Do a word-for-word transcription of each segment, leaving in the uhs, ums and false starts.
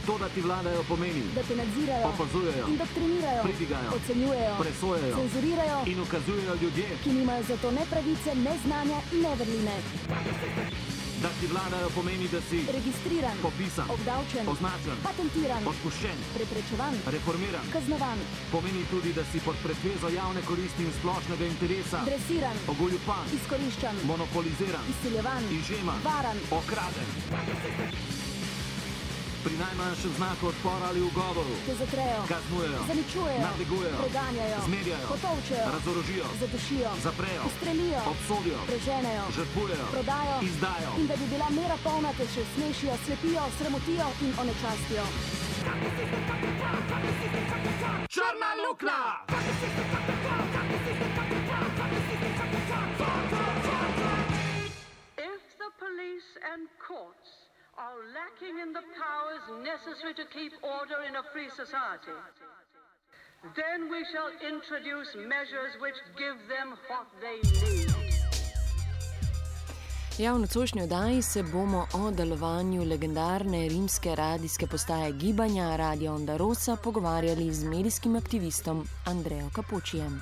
To, da ti vladajo, pomeni, da te nadzirajo, opazujejo, indoktrinirajo, pridigajo, ocenjujejo, presojajo, cenzurirajo in ukazujejo ljudje, ki nimajo za to ne pravice, ne znanja in ne vrline. Da ti vladajo, pomeni, da si registriran, popisan, obdavčen, označen, patentiran, odpuščen, preprečevan, reformiran, kaznovan, pomeni tudi, da si pod pretvezo javne koristi in splošnega interesa dresiran, ogoljupan, izkoriščan, monopoliziran, izsiljevan, izžeman, varan, okraden. Pri najmanjšem znaku odpora ali ugovoru te zatrejo, kaznujejo, zaničujejo, nadlegujejo, preganjajo, zmerjajo, potolčejo, razorožijo, zadušijo, zaprejo, ustrelijo, obsodijo, preženejo, žrtvujejo, prodajo, izdajo. In da bi bila mera polna, te še smešijo, slepijo, sramotijo in onečastijo. Črna luknja! If the police and courts are lacking in the powers necessary to keep order in a free society, then we shall introduce measures which give them what they need. Ja, v nocojšnji oddaji se bomo o delovanju legendarne rimske radijske postaje Gibanja Radio Onda Rosa pogovarjali z medijskim aktivistom Andrejo Kapočijem.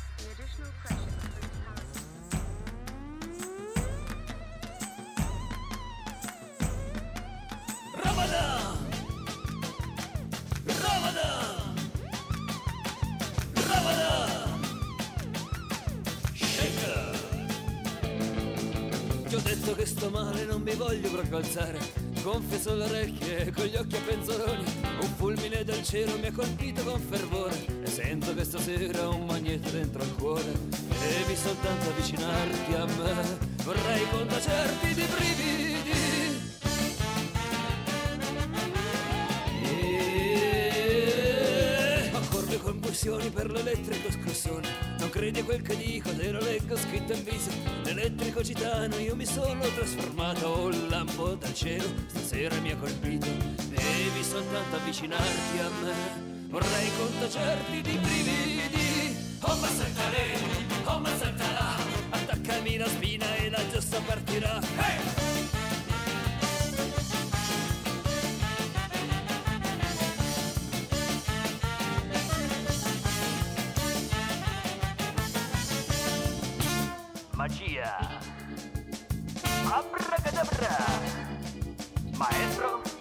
Ti ho detto che sto male, non mi voglio proprio alzare. Confesso le orecchie con gli occhi a penzoloni. Un fulmine dal cielo mi ha colpito con fervore e sento che stasera ho un magnete dentro al cuore. Devi soltanto avvicinarti a me, vorrei contagiarti di brividi. E... ho corle convulsioni per l'elettrico scossone. Non credi a quel che dico, te lo leggo scritto in viso. L'elettrico gitano, io mi sono trasformato. Oh, un lampo dal cielo, stasera mi ha colpito. Devi soltanto avvicinarti a me, vorrei contagiarti di brividi. Oh, ma saltare, oh, ma saltarà. Attaccami la spina e la giusta partirà. Hey! Magia. Abracadabra. Maestro.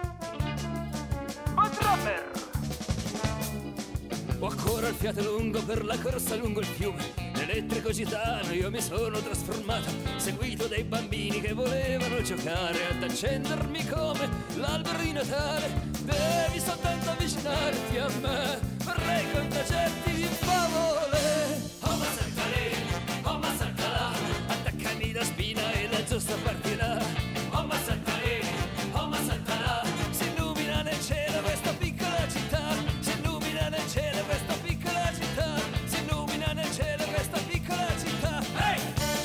Matrapper. Ho ancora il fiato lungo per la corsa lungo il fiume. L'elettrico gitano io mi sono trasformato, seguito dai bambini che volevano giocare ad accendermi come l'albero di Natale. Devi soltanto avvicinarti a me, vorrei contagiarti di favole. Oh, ma saltare, oh, ma saltarà. Attaccami la spina e la giusta partirà. Oh, ma saltare, oh, ma saltarà. Si illumina nel cielo questa piccola città. Si illumina nel cielo questa piccola città. Si illumina nel cielo questa piccola città. Hey!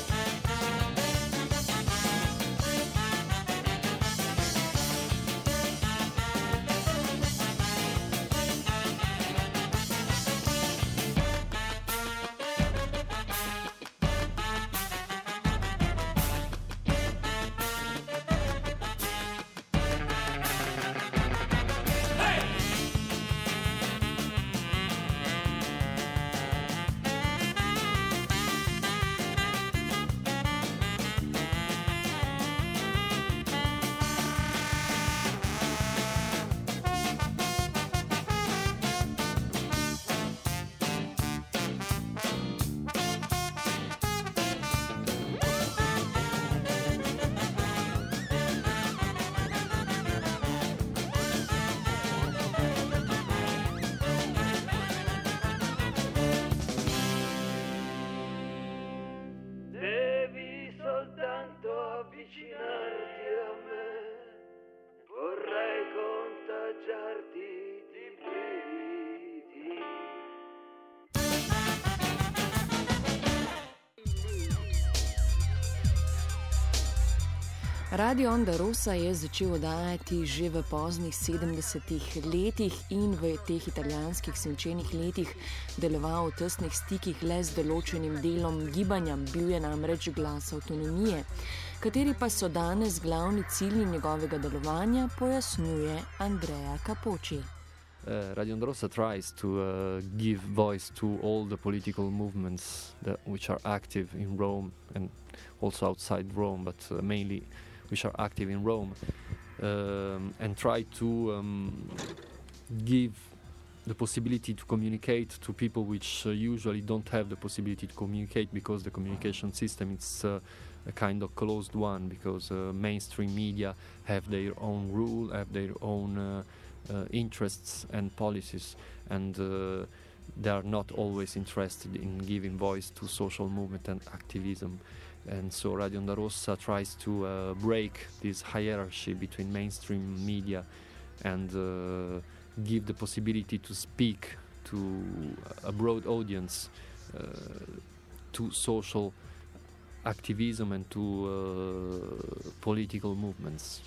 avvicinarti a me, vorrei contagiarti di brividi. Radio Onda Rosa je začel oddajati že v poznih sedemdesetih letih in v teh italijanskih svinčenih letih deloval v tesnih stikih le z določenim delom gibanja, bil je namreč glas avtonomije. Kateri pa so danes glavni cilji njegovega delovanja, pojasnjuje Andrea Capocci. Uh, Radio Onda Rossa tries to uh, give voice to all the political movements that, which are active in Rome and also outside Rome, but uh, mainly which are active in Rome, um, and try to um, give the possibility to communicate to people which uh, usually don't have the possibility to communicate, because the communication system is uh, a kind of closed one, because uh, mainstream media have their own rule, have their own uh, uh, interests and policies, and uh, they are not always interested in giving voice to social movement and activism. And so Radio Onda Rossa tries to uh, break this hierarchy between mainstream media and uh, give the possibility to speak to a broad audience, uh, to social activism and to uh, political movements.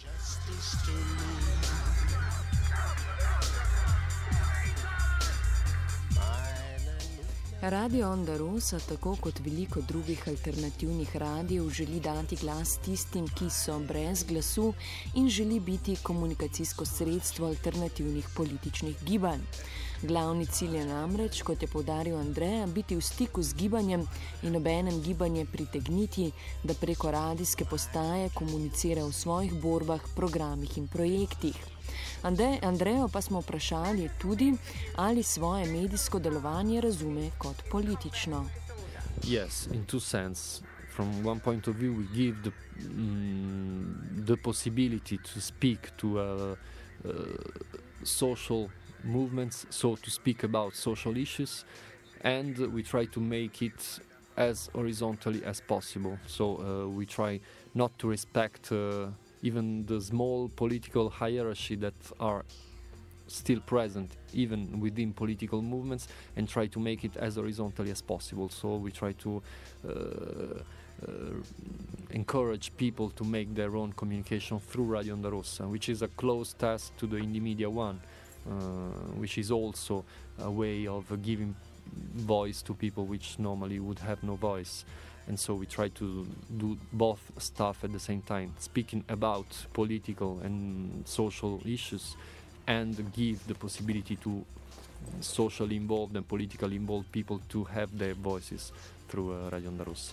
Radio Onda Rossa, tako kot veliko drugih alternativnih radijev, želi dati glas tistim, ki so brez glasu, in želi biti komunikacijsko sredstvo alternativnih političnih gibanj. Glavni cilj je namreč, kot je poudaril Andrea, biti v stiku z gibanjem in obenem gibanje pritegniti, da preko radijske postaje komunicira v svojih borbah, programih in projektih. Ande, Andrejo pa smo vprašali tudi, ali svoje medijsko delovanje razume kot politično. Yes, in two sense. From one point of view, we give the, mm, the possibility to speak to uh, uh, social movements, so to speak about social issues, and we try to make it as horizontally as possible. So uh, we try not to respect uh, even the small political hierarchy that are still present even within political movements, and try to make it as horizontally as possible. So we try to uh, uh, encourage people to make their own communication through Radio Onda Rossa, which is a close task to the Indie Media One, uh, which is also a way of uh, giving voice to people which normally would have no voice. And so we try to do both stuff at the same time, speaking about political and social issues, and give the possibility to socially involved and politically involved people to have their voices through uh, Radio Onda Rossa.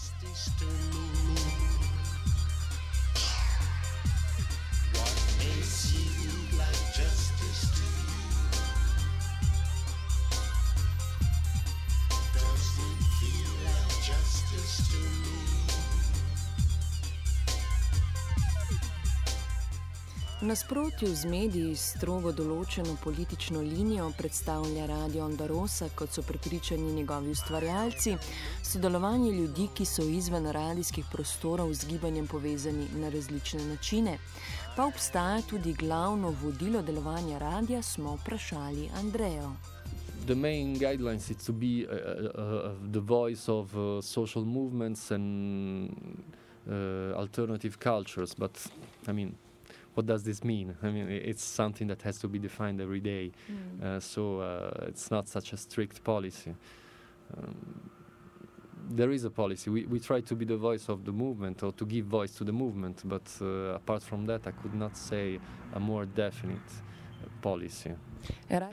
V nasprotju z mediji s strogo določeno politično linijo predstavlja Radio Onda Rossa, kot so prepričani njegovi ustvarjalci, sodelovanje ljudi, ki so izven radijskih prostorov z gibanjem povezani na različne načine. Pa obstaja tudi glavno vodilo delovanja radija, smo vprašali Andrejo. The main guidelines is to be uh, uh, the voice of uh, social movements and uh, alternative cultures, but I mean, what does this mean? I mean, it's something that has to be defined every day, mm. uh, so uh, it's not such a strict policy. Um, there is a policy. We, we try to be the voice of the movement, or to give voice to the movement, but uh, apart from that, I could not say a more definite uh, policy. Era-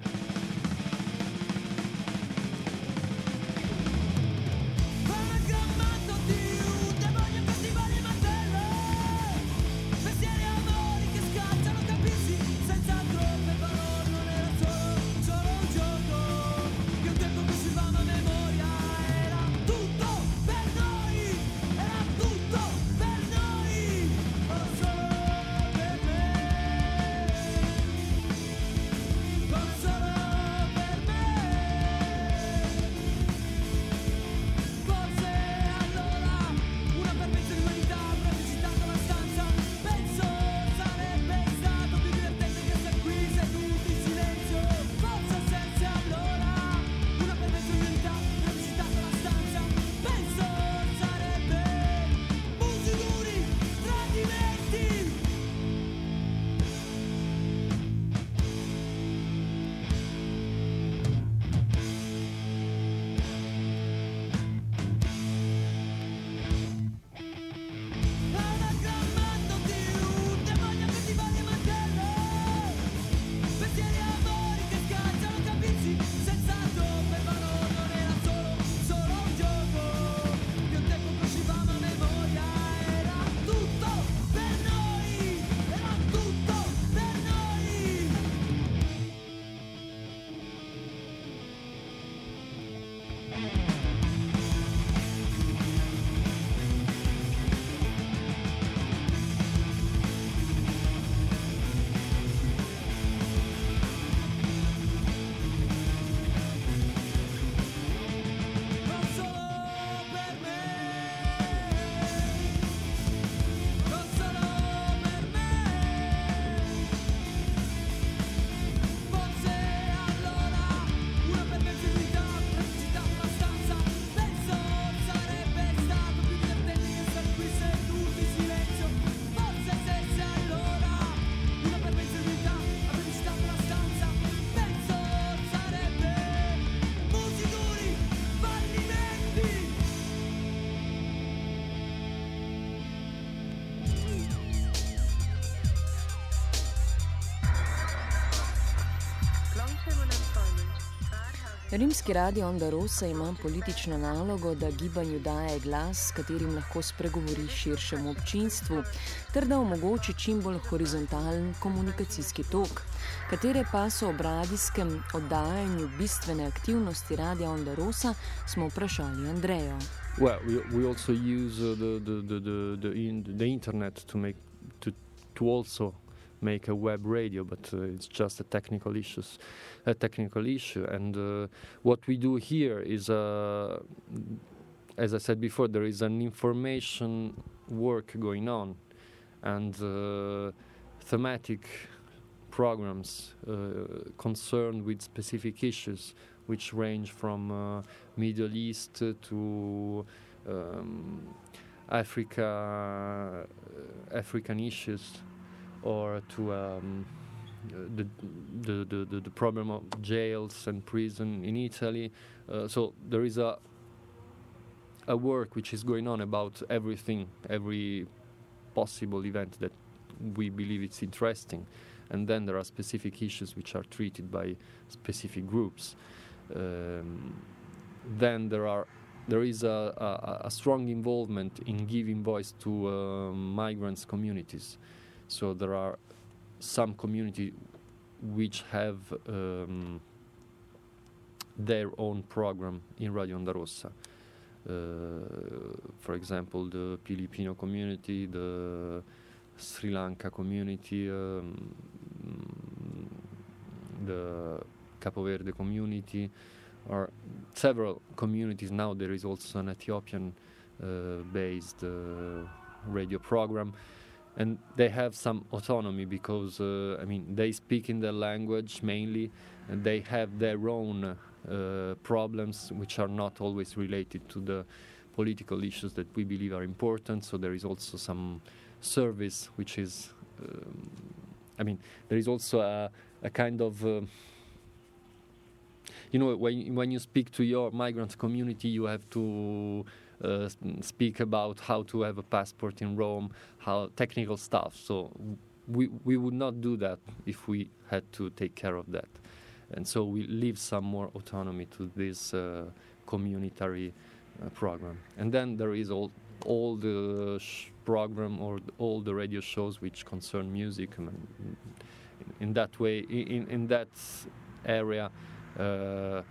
Solo Rimski radio Onda Rossa ima politično nalogo, da gibanju daje glas, s katerim lahko spregovori širšemu občinstvu, ter da omogoči čim bolj horizontalen komunikacijski tok. Katere pa so ob radijskem oddajanju bistvene aktivnosti radia Onda Rossa, smo vprašali Andrejo. Well, we, we also use uh, the, the, the, the, the, in, the internet to make to, to also make a web radio, but uh, it's just a technical issues, a technical issue. And uh, what we do here is, uh, as I said before, there is an information work going on, and uh, thematic programs uh, concerned with specific issues, which range from uh, Middle East to um, Africa, uh, African issues, or to um, the, the, the, the problem of jails and prison in Italy. Uh, so there is a, a work which is going on about everything, every possible event that we believe it's interesting. And then there are specific issues which are treated by specific groups. Um, then there are there is a, a, a strong involvement in giving voice to uh, migrants communities. So there are some communities which have um, their own program in Radio Onda Rossa. Uh, for example, the Filipino community, the Sri Lanka community, um, the Capo Verde community, or several communities. Now there is also an Ethiopian-based uh, uh, radio program, and they have some autonomy because, uh, I mean, they speak in their language mainly, and they have their own uh, problems which are not always related to the political issues that we believe are important. So there is also some service which is, um, I mean, there is also a, a kind of, uh, you know, when when you speak to your migrant community, you have to uh, speak about how to have a passport in Rome, how technical stuff. So we we would not do that if we had to take care of that, and so we leave some more autonomy to this uh, communitary uh, program. And then there is all all the sh- program or all the radio shows which concern music. I mean, in that way, in in that area. Uh, uh,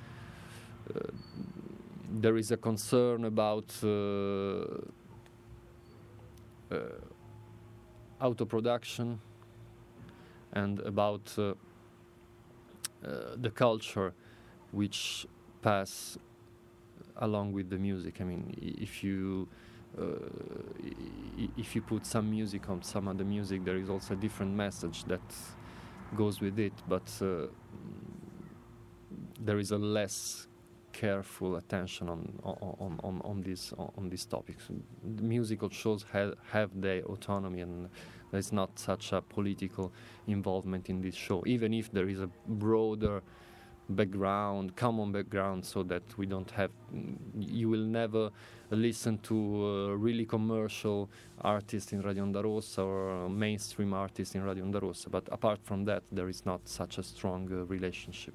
there is a concern about uh, uh, auto production and about uh, uh, the culture which pass along with the music. I mean, if you uh, if you put some music on some other music, there is also a different message that goes with it, but uh, there is a less careful attention on on on on these on these topics. The musical shows have have their autonomy, and there's not such a political involvement in this show, even if there is a broader background, common background, so that we don't have. You will never listen to uh, really commercial artists in Radio Onda Rossa or mainstream artists in Radio Onda Rossa. But apart from that, there is not such a strong uh, relationship.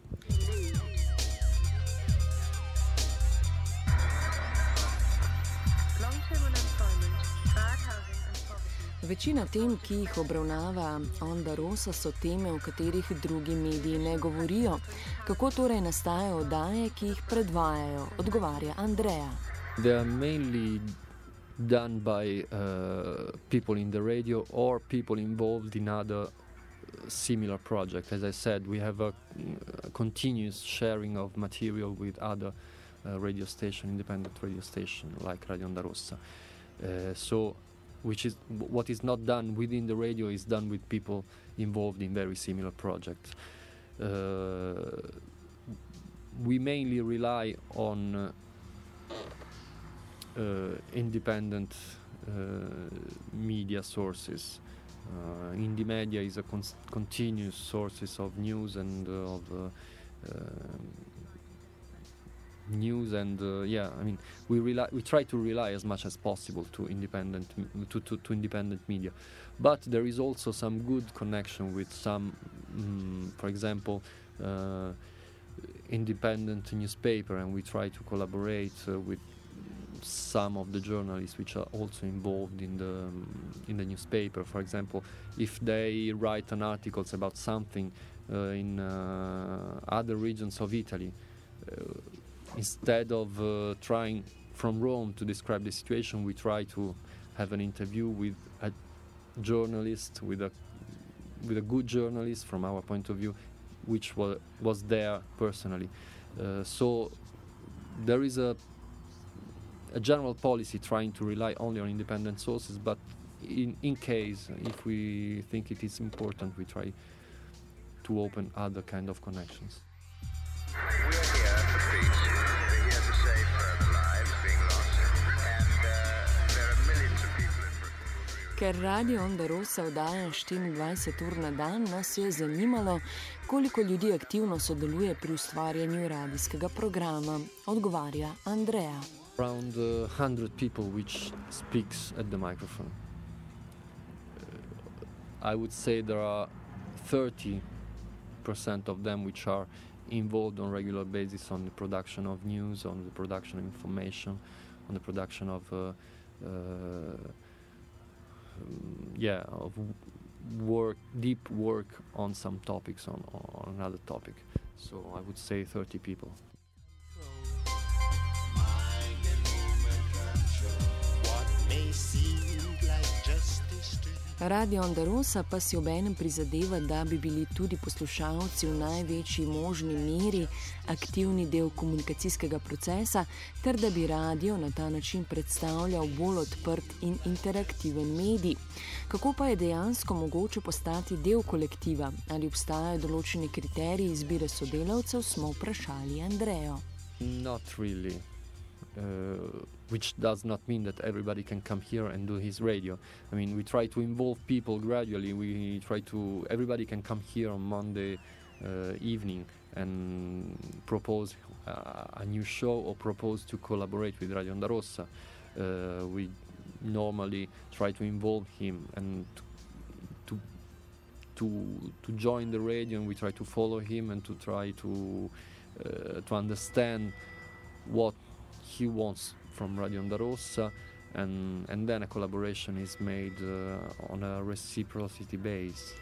Večina tem, ki jih obravnava Onda Rossa, so teme, o katerih drugi mediji ne govorijo. Kako torej nastajajo oddaje, ki jih predvajajo, odgovarja Andreja. They are mainly done by uh, people in the radio or people involved in other similar projects. As I said, we have a, a continuous sharing of material with other uh, radio station, independent radio station like Radio Onda Rossa. Uh, so which is what is not done within the radio is done with people involved in very similar projects. Uh, we mainly rely on uh, uh, independent uh, media sources. Uh, Indie Media is a con- continuous sources of news and uh, of uh, uh, news and uh, yeah, I mean we rely we try to rely as much as possible to independent to, to, to independent media, but there is also some good connection with some, um, for example, uh, independent newspaper, and we try to collaborate uh, with some of the journalists which are also involved in the um, in the newspaper. For example, if they write an articles about something uh, in uh, other regions of Italy, uh, instead of uh, trying from Rome to describe the situation, we try to have an interview with a journalist, with a with a good journalist from our point of view, which was was there personally. Uh, so there is a a general policy trying to rely only on independent sources, but in in case if we think it is important, we try to open other kind of connections. We're here for peace. We're here to save further lives being lost, and uh, there are millions of people in Britain who agree with. Ker Radio Onda Rossa oddaja štiriindvajset ur na dan, nas je zanimalo, koliko ljudi aktivno sodeluje pri ustvarjanju radijskega programa, odgovarja Andrea. Around uh, one hundred people which speaks at the microphone. Uh, I would say there are thirty percent of them which are involved on regular basis on the production of news, on the production of information, on the production of uh, uh, um, yeah, of work, deep work on some topics, on, on another topic. So I would say thirty people. Radio Onda Rossa pa si obenem prizadeva, da bi bili tudi poslušalci v največji možni meri aktivni del komunikacijskega procesa, ter da bi radio na ta način predstavljal bolj odprt in interaktiven medij. Kako pa je dejansko mogoče postati del kolektiva? Ali obstajajo določeni kriteriji izbire sodelavcev, smo vprašali Andrejo. Not really. Uh, which does not mean that everybody can come here and do his radio. I mean, we try to involve people gradually. We try to, everybody can come here on Monday uh, evening and propose uh, a new show or propose to collaborate with Radio Onda Rossa. Uh, we normally try to involve him and to, to, to join the radio, and we try to follow him and to try to, uh, to understand what he wants from Radio Onda Rossa, and, and then a collaboration is made uh, on a reciprocity base.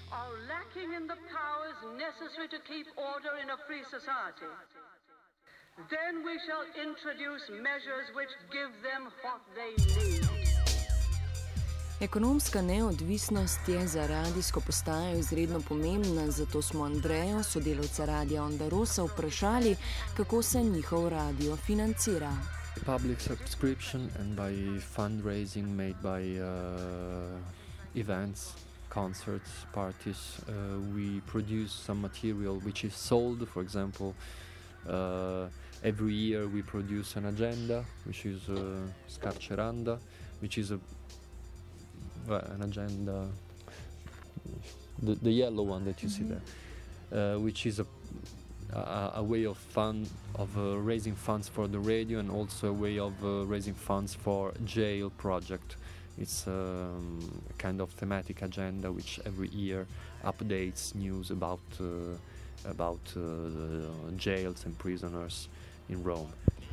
Necessary to keep order in a free society, Then we shall introduce measures which give them what they need. Ekonomska neodvisnost je za radijsko postajo izredno pomembna, zato smo Andrejo, sodelavca Radia Onda Rosa, vprašali, kako se njihov radio financira. Public subscription and by fundraising made by uh, events, concerts, parties. Uh, we produce some material which is sold. For example, uh, every year we produce an agenda, which is uh, Scarceranda, which is a well, an agenda, the, the yellow one that you mm-hmm. see there, uh, which is a A, a way of fund of uh, raising funds for the radio, and also a way of uh, raising funds for jail project. It's um, a kind of thematic agenda which every year updates news about uh, about uh, the jails and prisoners in Rome.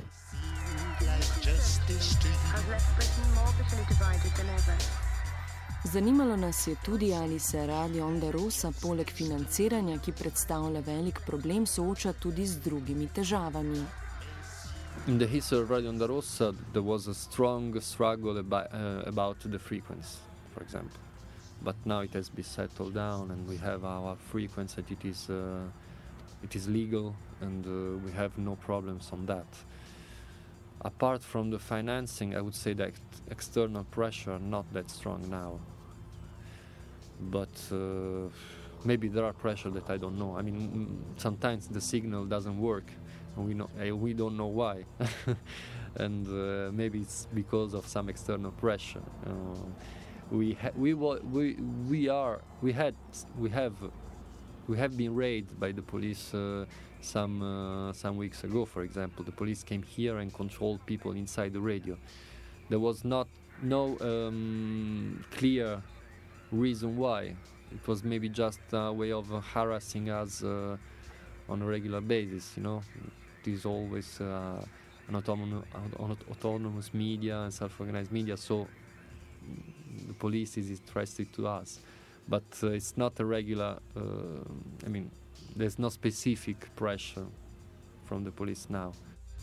I've left Britain more bitterly divided than ever. Zanimalo nas je tudi, ali se Radio Onda Rosa poleg financiranja, ki predstavlja velik problem, sooča tudi z drugimi težavami. In the history of Radio Onda Rosa, there was a strong struggle about, uh, about the frequency, for example. But now it has been settled down, and we have our frequency, and it is, uh, it is legal, and uh, we have no problems on that. Apart from the financing, I would say that external pressure not that strong now. But uh, maybe there are pressure that I don't know. I mean, sometimes the signal doesn't work, and we know uh, we don't know why, and uh, maybe it's because of some external pressure. Uh, we ha- we wa- we we are we had we have we have been raided by the police. Uh, Some uh, some weeks ago, for example, the police came here and controlled people inside the radio. There was not no um, clear reason why. It was maybe just a way of uh, harassing us uh, on a regular basis. You know, it is always uh, an autonomous, autonomous media and self-organized media, so the police is interested to us. But uh, it's not a regular. Uh, I mean. There's no specific pressure from the police now.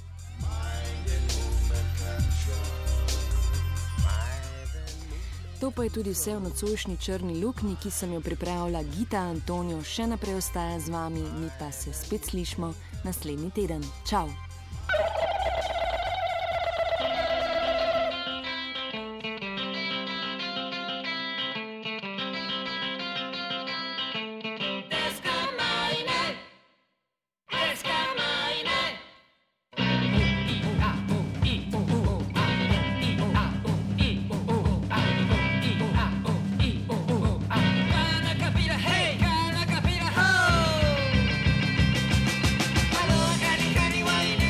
To pa je tudi vse v nocojšnji črni luknji, ki sem jo pripravila Gita Antonijo. Še naprej ostaja z vami, mi pa se spet slišmo naslednji teden. Čau! Allora cari cani, why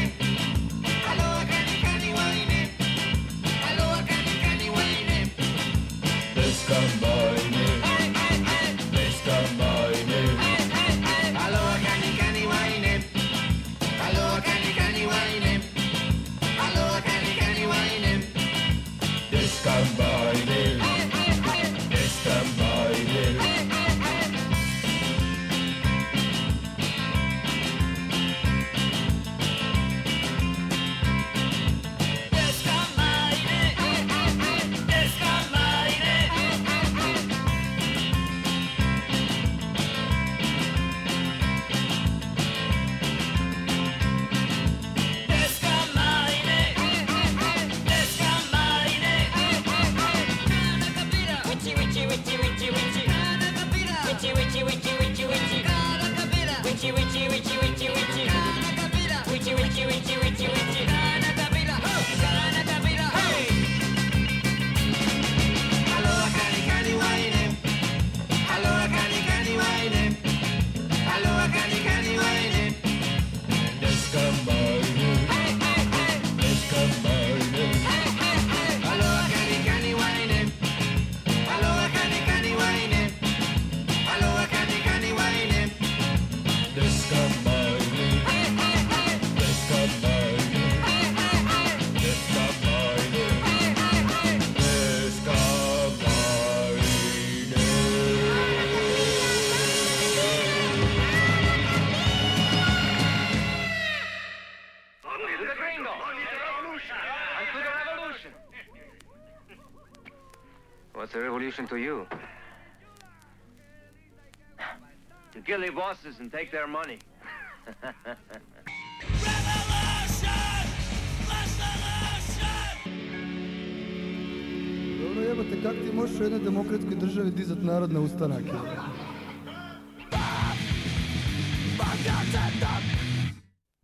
revolution to you? To kill the bosses and take their money. Dobro jebate, kak ti možeš u jednoj demokratskoj državi dizat narod na ustanake?